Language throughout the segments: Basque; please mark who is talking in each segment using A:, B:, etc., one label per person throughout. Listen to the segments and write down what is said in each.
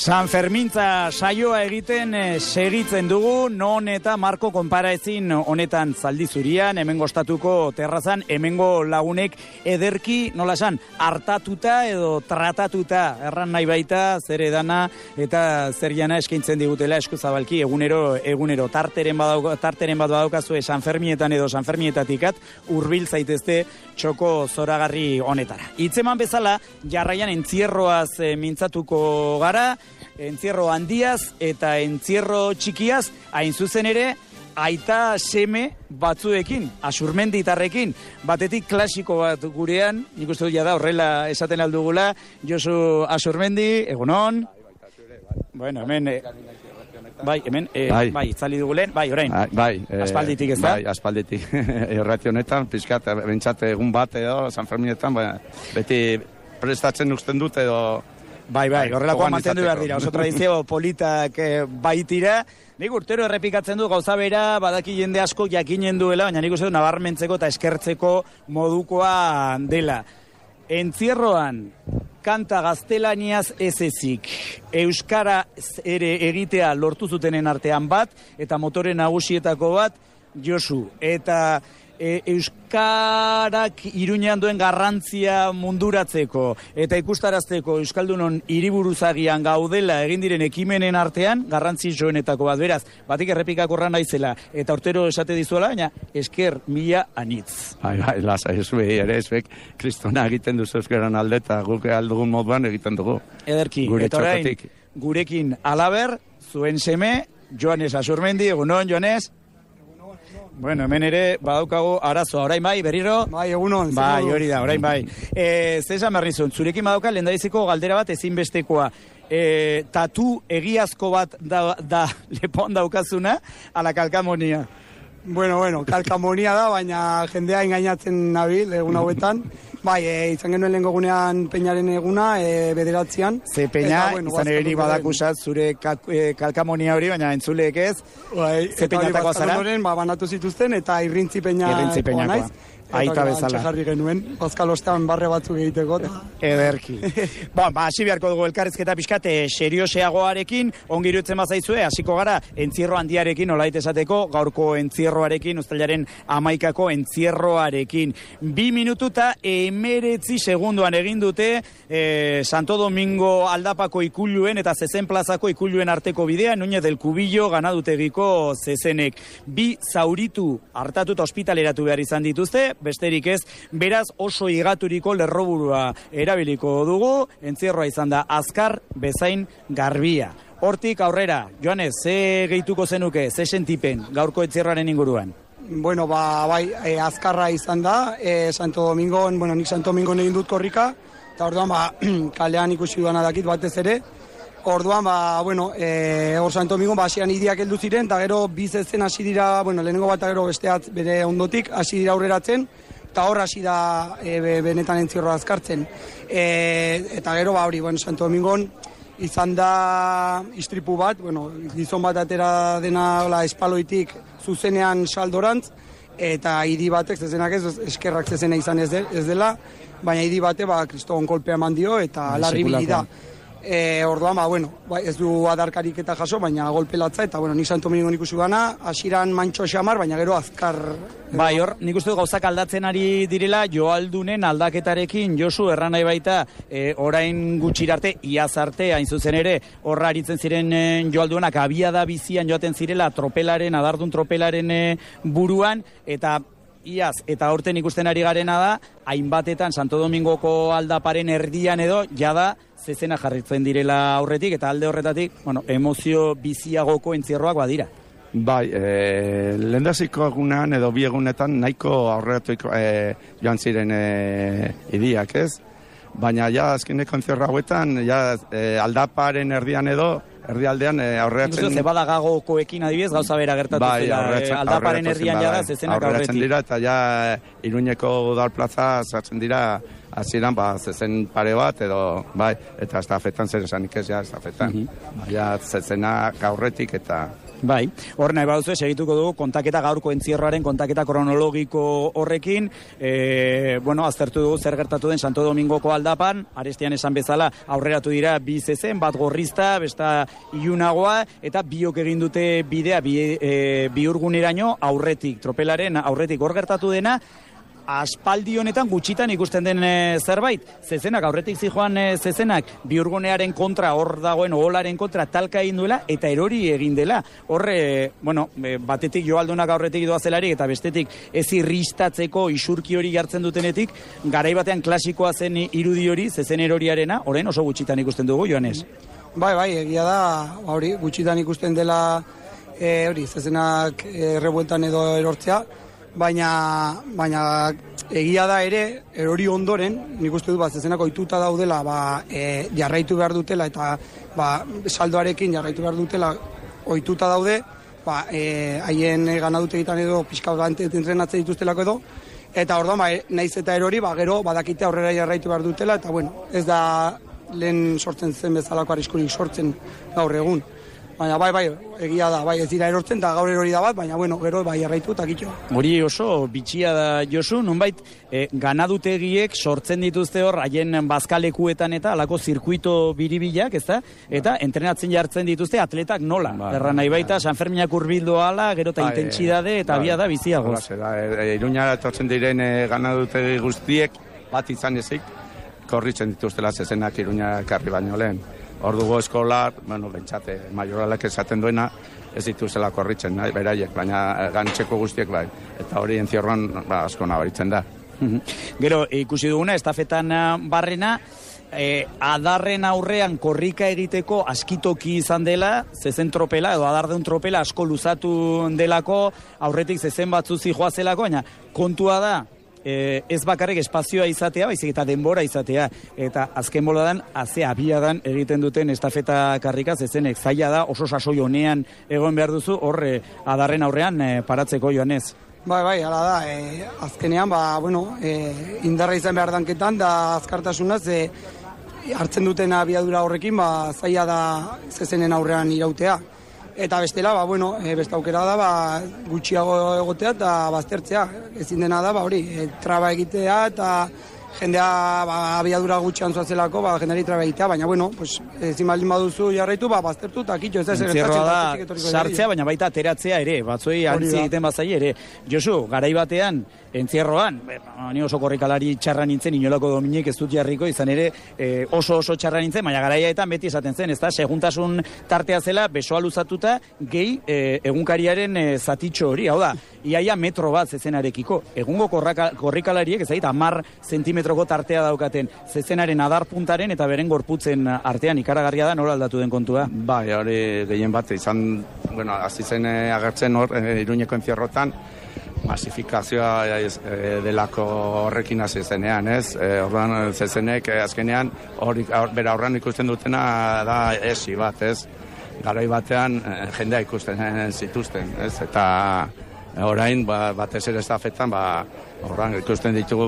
A: San Fermintza saioa egiten segitzen dugu, non eta Marko konparaezin honetan zaldi zurian, hemengo ostatuko terrazan, hemengo lagunek ederki, nola esan, hartatuta edo tratatuta, erran nahi baita, zer edana eta zer jana eskaintzen digutela eskuzabalki, egunero tarteren bat badaukazue San Fermietan edo San Fermietatikat, hurbil zaitezte txoko zoragarri honetara. Hitzeman bezala, jarraian entzierroaz mintzatuko gara, entzierro handiaz eta entzierro txikiaz, hain zuzen ere, aita seme batzuekin, Asurmenditarrekin, batetik klasiko bat gurean, nik uste dut da horrela esaten aldugula, Josu Asurmendi, egunon. Bueno, hemen... Bai, itzali dugulen, bai, orain. Aspalditik ez da?
B: Bai, aspalditik. Errati honetan, pizkat, bentsat egun bat edo, San Ferminetan, beti prestatzen usten dut edo...
A: Bai, horrelakoa mantendu behar dira, oso tradizio politak baitira. Nik urtero errepikatzen du gauza bera, badaki jende asko jakinen duela, baina nik uste du nabarmentzeko eta eskertzeko modukoa dela. Entzierroan, kanta gaztelaniaz ez ezik, euskara ere egitea lortu zutenen artean bat, eta motore nagusietako bat, Josu. Eta euskarak Iruñean duen garrantzia munduratzeko, eta ikustarazteko euskaldunon hiriburuzagian gaudela egin diren ekimenen artean, garrantzi joenetako bat. Beraz, batik errepikakorra naizela, eta urtero esate dizuela, baina esker mila anitz.
B: Bai, lasa, ezuek, kristona egiten duzu euskeran alde, eta guk aldugun moduan egiten dugu.
A: Ederki, eta orain, gurekin alaber, zuen seme, Joanes Asurmendi, egunon, Joanes? Bueno, hemen ere badaukago arazoa, orain bai, berriro?
C: Bai, egunon.
A: Bai, hori da, orain bai. Zesan berrizun, zurekin badauka lehendabiziko galdera bat ezinbestekoa. Tatu egiazko bat da lepon daukazuna, ala kalkamonia?
C: Bueno, kalkamonia da, baina jendea engainatzen nabil egun hauetan. Bai, izan genuen lehen gogunean Peñaren eguna, bederatzean.
A: Ze Peña, izan ere badakusat zure kalkamonia hori, baina entzuleek ez.
C: Bai,
A: ze Peñatakoa zara?
C: Banatu zituzten, eta irrintzi Peñakoa naiz.
A: Aita bezala.
C: Eta jarri genuen, Bazkalostean barre batzuk egiteko.
A: Ederki. Hasi beharko dugu elkarrizketa pixkat serioseagoarekin, ongi iruditzen bazaizue, hasiko gara entzierro handiarekin, olait esateko, gaurko entzierroarekin, uztailaren 11ako entzierroarekin. 2 minututa 19 segunduan egin dute Santo Domingo aldapako ikuluen eta Zezen plazako ikuluen arteko bidea, Núñez del Cubillo ganadutegiko zezenek. 2 zauritu hartatuta ospitaleratu behar izan dituzte, besterik ez, beraz oso higaturiko lerroburua erabiliko dugu, entzierroa izan da azkar bezain garbia. Hortik aurrera, Joanes, ze gehituko zenuke, ze sentipen gaurko entzierroaren inguruan?
C: Bueno, bai, azkarra izan da, Santo Domingon, nik Santo Domingon egin dut korrika, eta orduan, kalean ikusi duana dakit batez ere, orduan, hor Santo Domingon, hasieran idiak heldu ziren, eta gero bizezen hasi dira, lehenengo bat gero besteat bere ondotik, hasi dira aurreratzen, eta hor hasi da benetan entzierroa azkartzen. Eta gero, Santo Domingon izan da istripu bat, gizon bat atera dena espaloitik zuzenean saldorantz, eta hiri batek, zezenak ez, eskerrak zezena izan ez dela, baina hiri bate, kristogon kolpea eman dio, eta larri bili da. Orduan, ez du adarkarik eta jaso, baina golpe latza, eta nik Santo Domingon ikusi gana, hasiran mantxo xamar, baina gero azkar...
A: Bai, hor, nik uste du gauzak aldatzen ari direla, joaldunen aldaketarekin, Josu, erran nahi baita, orain gutxirarte, iaz arte, hain zuzen ere, horra aritzen ziren joalduenak, abiada bizian joaten zirela adardun tropelaren buruan, eta iaz, eta aurten ikusten ari garena da, hainbatetan Santo Domingoko aldaparen erdian edo, jada, zezena jarritzen direla aurretik, eta alde horretatik, emozio biziagoko entzierroak badira.
B: Bai, lehendaziko egunean edo bi egunetan nahiko aurreratuik joan ziren idiak, ez? Baina azkeneko entzierro hauetan, aldaparen erdian edo, erdialdean aurreratzen...
A: Ikustu, zebada gagokoekin adibidez, gauza bera gertatu zela, aldaparen erdian jada, zezenak aurretik.
B: Aurreratzen dira, eta Iruñeko udal plaza sartzen dira, hasieran zezen pare bat, edo, eta estafetan zer esanik ez, estafetan. Zezenak aurretik eta...
A: Bai, hor nahi baduzu, segituko dugu kontaketa gaurko entzierroaren kontaketa kronologiko horrekin, aztertu dugu zer gertatu den Santo Domingoko aldapan, arestian esan bezala aurreratu dira bi zezen, bat gorrizta, besta ilunagoa, eta biok egin dute bidea bihurguneraino aurretik, tropelaren aurretik hor gertatu dena, aspaldi honetan gutxitan ikusten den zerbait. Zezenak, aurretik zijoan zezenak, bihurgunearen kontra, hor dagoen oholaren kontra talka egin duela, eta erori egin dela. Horre, batetik joaldunak aurretik doazelarik, eta bestetik ez irristatzeko isurki hori jartzen dutenetik, garai batean klasikoa zen irudi hori, zezen eroriarena, orain oso gutxitan ikusten dugu, Joanes.
C: Bai, egia da, hori, gutxitan ikusten dela, zezenak errebueltan edo erortzea, baina egia da ere, erori ondoren, nik uste dut zezenak ohituta daudela, jarraitu behar dutela, eta saldoarekin jarraitu behar dutela ohituta daude, haien ganadutegitan edo pixka entrenatzen dituztelako edo, eta orduan, naiz eta erori, gero badakite aurrera jarraitu behar dutela, eta ez da lehen sortzen zen bezalako arriskurik sortzen gaur egun. Baina egia da, ez dira erortzen, eta gaur erori da bat, baina gero jarraitu eta kitxo.
A: Hori oso bitxia da, Josu, nonbait ganadutegiek sortzen dituzte hor, haien bazkalekuetan eta alako zirkuito biribilak, ezta? Eta entrenatzen jartzen dituzte atletak nola. Erran nahi baita, San Ferminak urbildo ala, gero eta intentsidade eta bia da biziagoz.
B: Iruñara etortzen diren ganadutegi guztiek, bat izan ezik, korritzen dituztela zezenak Iruña karri baino lehen. Ordugo eskolar, bentsate, majoralak esaten duena, ez dituzela korritzen, beraiek, baina gantzeko guztiek bai. Eta hori entzierroan asko nabaritzen da.
A: Gero, ikusi duguna, estafetan barrena, adarren aurrean korrika egiteko askitoki izan dela, zezen tropela, edo adardeun tropela asko luzatu delako, aurretik zezen batzuzi joazelako, baina kontua da, ez bakarrik espazioa izatea, baizik eta denbora izatea, eta azken boladan, abiadan egiten duten estafeta karrika, zezenek zaila da, oso sasoi honean egon behar duzu, horre adarren aurrean paratzeko, Joanez.
C: Bai, hala da, azkenean, indarra izan behar danketan, da azkartasunaz, hartzen duten abiadura horrekin, zaila da zezenen aurrean irautea. Eta bestela, beste aukera da, gutxiago egotea eta baztertzea. Ezin dena da, traba egitea eta jendea abiadura gutxian zoazelako, jendeari traba egitea, baina, ezin baldin baduzu jarraitu, baztertu eta kitxo ez da
A: entzierroa da sartzea, baina baita ateratzea ere, batzuei antzi egiten bazai ere. Josu, garai batean, entzierroan, ni oso korrikalari txarra nintzen, inolako dominik ez dut jarriko, izan ere oso txarra nintzen, baina garaiaetan beti esaten zen, ez da, seguntasun tartea zela, besoa luzatuta, gehi egunkariaren zatitxo hori, hau da, iaia metro bat zezenarekiko. Egungo korrikalariek, ez da, 10 zentimetroko tartea daukaten, zezenaren adar puntaren eta beren gorputzen artean ikaragarria da, nola aldatu den kontua?
B: Bai, hori gehien bat, izan, hasi zen agertzen hor, Iruñeko entzierrotan, masifikazioa delako horrekin hasi zenean, ez? Orduan zezenek azkenean bera aurran ikusten dutena da esi bat, ez? Garai batean jendea ikusten zituzten, ez? Eta orain batez ere estafetan aurran ikusten ditugu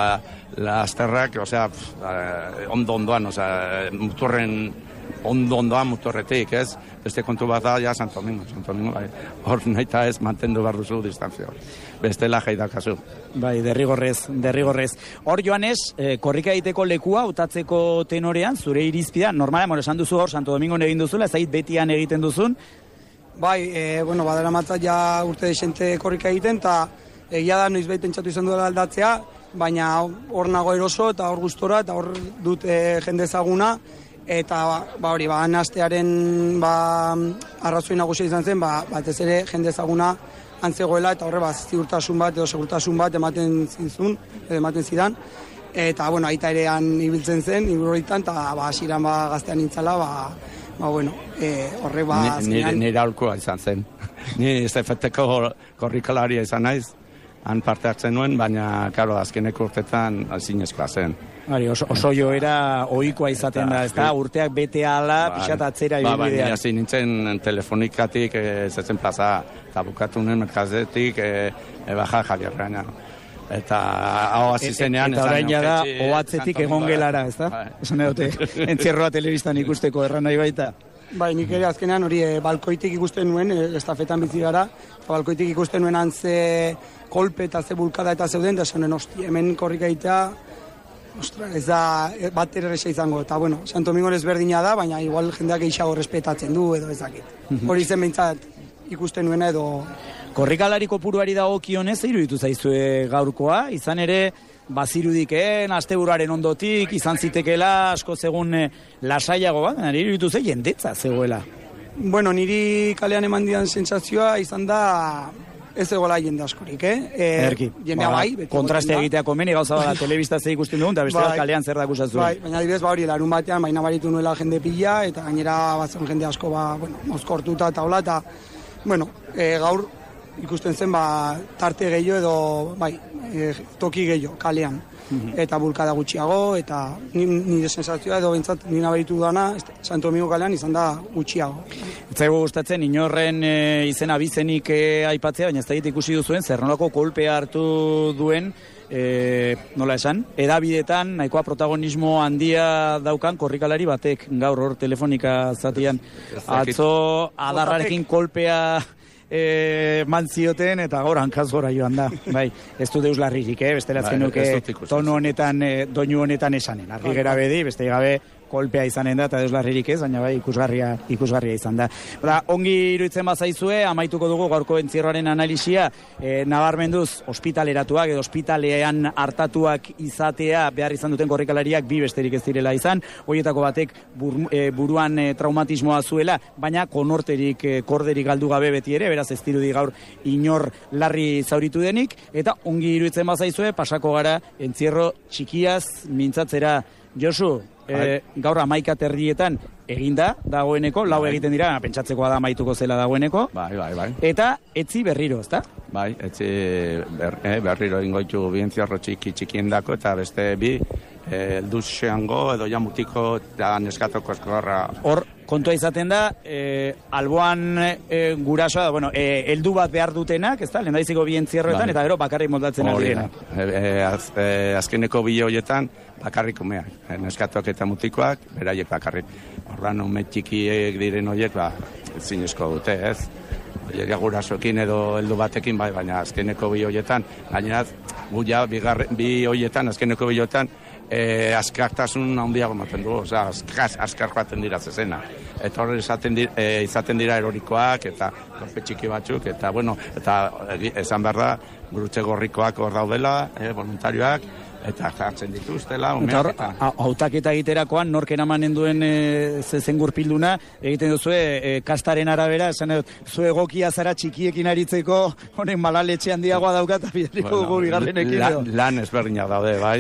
B: lasterrak, ondo-ondoan, muturren ondo-ondoan muturretik, ez? Beste kontu bat da, Santo Domingo, hor nahi eta ez mantendu behar duzu distantzio. Bestela jaidakazu.
A: Bai, derrigorrez. Hor, Joanes, korrika egiteko lekua, utatzeko tenorean, zure irizpida, normalean, esan duzu hor, Santo Domingo egin duzula, zait betian egiten duzun?
C: Bai, badera matzat ja urte desente korrika egiten, eta egia da noiz behiten txatu izan duela aldatzea, baina hor nago eroso, eta hor gustora, eta hor dut jende ezaguna, eta nastearen arrazoi nagusia izan zen, batez ere jende ezaguna antzegoela, eta horre ziurtasun bat edo segurtasun bat ematen zidan, eta aita erean ibiltzen zen, ibiloritan, eta hasiran gaztean nintzala, horre
B: nire aholkoa izan zen. Ni estafeteko korrikalaria izan naiz, han parte hartzen nuen, baina, karo, azkeneko urtetan zinezkoa zen.
A: Oso joera ohikoa izaten da, ezta? Urteak bete ala, pixat atzera ibilbidean.
B: Baina nintzen telefonikatik, zezen plaza, eta bukatu nuen merkazetik, baja jarriarrean. Eta hau hasi zenean...
A: Eta orain da, ohatzetik egon gelara, ezta? Esan edote, entzierroa telebistan ikusteko erran nahi baita.
C: Bai, nik ere azkenean hori balkoitik ikusten nuen, estafetan bizi gara, balkoitik ikusten nuen antze kolpe eta ze bulkada eta zeuden, da esanen, hemen korrika egitea, ostra, ez da bat erresa izango, eta bueno, Santo Domingo ezberdina da, baina igual jendeak eixago respetatzen du edo ezakit. Hori zen behintzat ikusten nuena edo...
A: Korrikalari kopuruari dagokionez, iruditu zaizue gaurkoa, izan ere, bazirudikeen, asteburuaren ondotik, izan zitekela, asko zegoen lasaiago bat, nire iruditu zei jendetza zegoela.
C: Bueno, niri kalean eman dian sentsazioa izan da ez egola jende askorik,
A: Erki,
C: jendea bai.
A: kontraste egitea komeni, gauza bada telebista ze ikusten dugun, eta beste kalean zer da kusatzu.
C: Bai, baina adibidez, hori, larun batean, baina baritu nuela jende pila, eta gainera bazen jende asko, mozkortuta eta hola, eta, bueno, gaur ikusten zen, tarte gehiago edo, toki gehiago, kalean. Eta bulkada gutxiago, eta nire sensazioa edo bintzat nina beritu dana, Santo Domingo kalean izan da gutxiago.
A: Zaigu gustatzen, inorren izena bizenik aipatzea, baina ez da ikusi duzuen, zer nolako kolpea hartu duen, nola esan, edabidetan nahikoa protagonismo handia daukan korrikalari batek, gaur hor telefonika zatian, atzo adarrarekin kolpea mantzioten eta gaur hankaz gora joan da. Bai, ez du deus larririk, bestelatzen nuke tono honetan, doinu honetan esanen. Argi gera bedi, beste gabe kolpea izanen da, eta deus larririk ez, baina bai, ikusgarria izan da. Ongi iruditzen bazaizue, amaituko dugu gaurko entzierroaren analisia, nabarmenduz, ospitaleratuak edo ospitalean hartatuak izatea behar izan duten korrikalariak bi besterik ez direla izan, horietako batek buruan traumatismoa zuela, baina konorterik, korderik galdu gabe beti ere, beraz ez dirudi gaur inor larri zauritu denik, eta ongi iruditzen bazaizue, pasako gara entzierro txikiaz mintzatzera. Josu, gaur 11:00 eginda dagoeneko, lau egiten dira, pentsatzekoa da amaituko zela dagoeneko.
B: Bai.
A: Eta etzi berriro, ezta?
B: Bai, etzi berriro ingoitu bi entzierro txikien dako, eta beste bi elduzeango edo jamutiko da neskatoko eskorra.
A: Hor, kontua izaten da, alboan gurasoa, heldu bat behar dutenak, ezta? Lehendabiziko bi entzierroetan, eta gero bakarrik moldatzen aldirena.
B: Azkeneko bi horietan, bakarrik umeak, neskatoak eta mutikoak, beraiek bakarrik. Horran, ume txikiek diren horiek, zinezko dute, ez? Gurasoekin edo heldu batekin, baina azkeneko bi horietan, gainera, guia, bi horietan, azkeneko bi horietan, azkartasun handiago ematen du, azkar joaten dira zezena. Eta horre izaten dira erorikoak, eta kolpe txiki batzuk, eta esan behar da, gurutze gorrikoak hor daudela, voluntarioak, eta jartzen dituztela, umeak eta...
A: Hautaketa egiterakoan, norken amanen duen zezen gurpilduna, egiten duzue, kastaren arabera, esan dut, zue egokia zara txikiekin aritzeko, honen malaletxe handiagoa daukat, abidariko dugu bigarrenekin edo.
B: Lan ezberdinak daude, bai.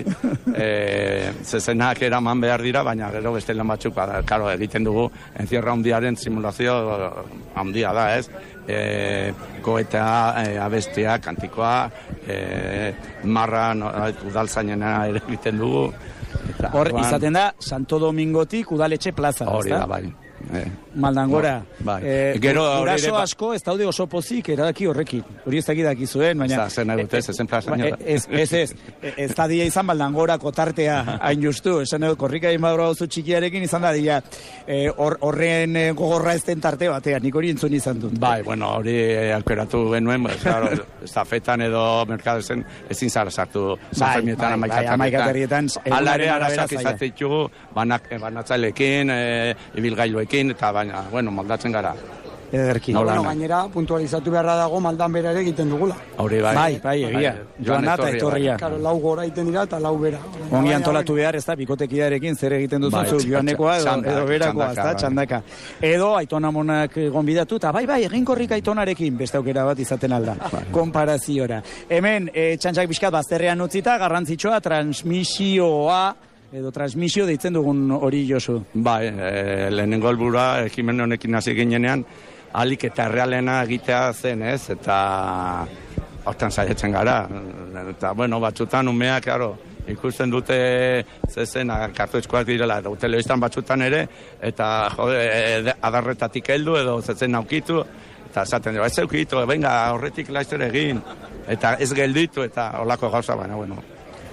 B: Zezenak eraman behar dira, baina gero beste lan batzuk, karo, egiten dugu, entzierra handiaren simulazio handia da, ez? Koeta, abestia, kantikoa, marra, udaltzainena ere egiten dugu.
A: Hor, izaten da, Santo Domingotik udaletxe plaza,
B: hori da, bai.
A: Maldangora.
B: Guraso
A: asko ez daude oso pozik erabaki horrekin. Hori ez dakidaki zuen, baina...
B: Zer nahi dute, zezen plazaino da.
A: Ez da dia izan Maldangora kotartea hain justu. Esan edo, korrika inmadura oso txikiarekin izan da dia horren gogorra ezten tarte batean. Nik hori entzun izan dut.
B: Bai, hori aukeratu genuen, estafetan edo merkadozen ezin zara sartu zanfermietan
A: amaikaterrietan.
B: Alare arasak izaten ditugu, banatzailekin, ibilgailuekin, eta baina, moldatzen gara.
A: Ederki.
C: Gainera, puntualizatu beharra dago maldan bera ere egiten dugula.
B: Hori
A: bai, egia. Joana eta etorria.
C: Karo, lau gora egiten dira eta lau bera.
A: Ongi antolatu behar, ez da, bikotekidarekin zer egiten duzu joanekoa edo berakoa, ez da, txandaka. Edo, Aiton Amonak gonbidatu, eta bai, egin korrik Aitonarekin, beste aukera bat izaten alda, konparaziora. Hemen, txantxak bizkat bazterrean utzita, garrantzitsua, transmisioa, edo transmisio deitzen dugun hori, Josu.
B: Bai, lehenengo helburua ekimen honekin hasi ginenean, alik eta realena egitea zen, ez? Eta hortan saiatzen gara. Eta, batzutan umeak, ikusten dute zezen kartoizkoak direla, edo telebistan batzutan ere, eta adarretatik heldu edo zezen aukitu, eta esaten dira, ez eukitu, venga, horretik laizter egin, eta ez gelditu, eta holako gauza, baina,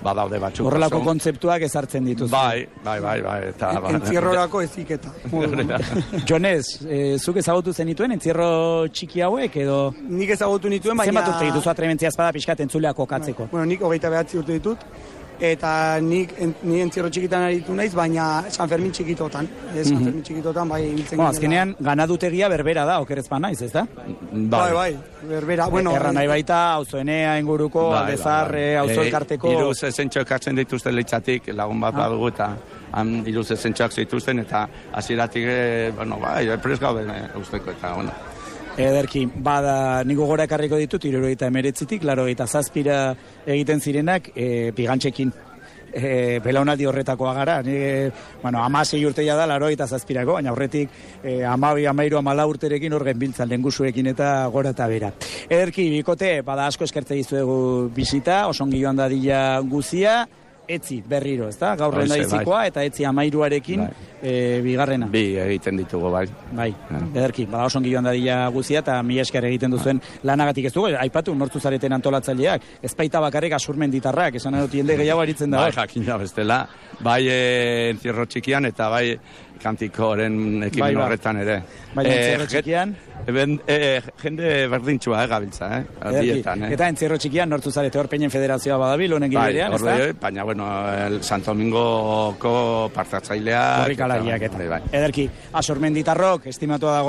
B: badaude batzuk.
A: Horrelako kontzeptuak ezartzen dituzu.
B: Bai. Eta,
C: Entzierrorako eziketa.
A: Jonez, zuk ezagutu zenituen entzierro txiki hauek edo...
C: Nik ezagutu nituen, baina...
A: Zenbat urte dituzu atrebentzia espada pixkat entzuleak kokatzeko?
C: Bueno, nik 29 urte ditut, eta ni entzierro txikitan aritu naiz, baina San Fermin txikitotan. San Fermin txikitotan, bai, ibiltzen
A: Bueno, azkenean, ganadutegia berbera da, okerez ba naiz, ez da?
C: Bai, berbera. Bueno,
A: erran nahi baita, auzoenea inguruko, aldezar, auzo elkarteko...
B: Iruz zentxo ekartzen dituzten leitzatik, lagun bat badugu, eta iruz zentxoak zituzten, eta hasieratik, prez gaude usteko, eta, bueno...
A: Ederki, bada, niko gora ekarriko ditut, 79tik, 87ra egiten zirenak, pigantxekin. Belaunaldi horretakoa gara. 16 urteia da, 87rako, baina horretik 12, 13, 14 urterekin horren biltzan lengusuekin eta gora eta bera. Ederki, bikote, bada asko eskertze dizuegu bisita, osongi joan dadila guzia, etzi berriro, ez da? Gaur lehendabizikoa eta etzi 13arekin bigarrena.
B: Bi egiten ditugu, bai.
A: Bai, ederki, bada osongi joan dadila guzia eta mila esker egiten duzuen lanagatik ez dugu, aipatu nortzu zareten antolatzaileak, ez baita bakarrik Asurmenditarrak, esan dut jende gehiago aritzen da.
B: Bai, jakina bestela, bai entzierro txikian eta bai kantikoren ekimen horretan ere.
A: Bai, entzierro txikian?
B: Jende berdintxua gabiltza, dietan.
A: Eta entzierro txikian nortzu zarete hor Peñen Federazioa badabil, honen giberean, ez da?
B: Baina, bueno, Santo Domingoko partatzailea...
A: Horrikalariak eta. Ederki, Asurmenditarrok, estimatua dago